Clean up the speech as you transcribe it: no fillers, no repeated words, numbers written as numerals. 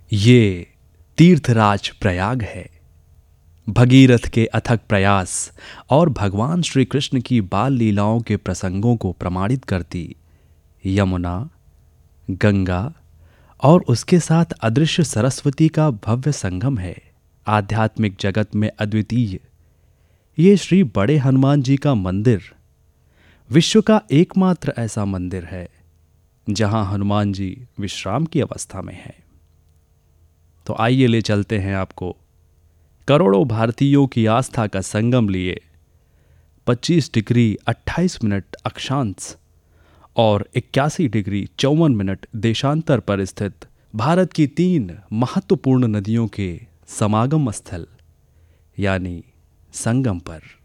ये तीर्थराज प्रयाग है। भगीरथ के अथक प्रयास और भगवान श्री कृष्ण की बाल लीलाओं के प्रसंगों को प्रमाणित करती यमुना, गंगा और उसके साथ अदृश्य सरस्वती का भव्य संगम है। आध्यात्मिक जगत में अद्वितीय ये श्री बड़े हनुमान जी का मंदिर विश्व का एकमात्र ऐसा मंदिर है जहां हनुमान जी विश्राम की अवस्था में हैं। तो आइए ले चलते हैं आपको करोड़ों भारतीयों की आस्था का संगम लिए 25 डिग्री 28 मिनट अक्षांश और 81 डिग्री 54 मिनट देशांतर पर स्थित भारत की 3 महत्वपूर्ण नदियों के समागम स्थल यानी संगम पर।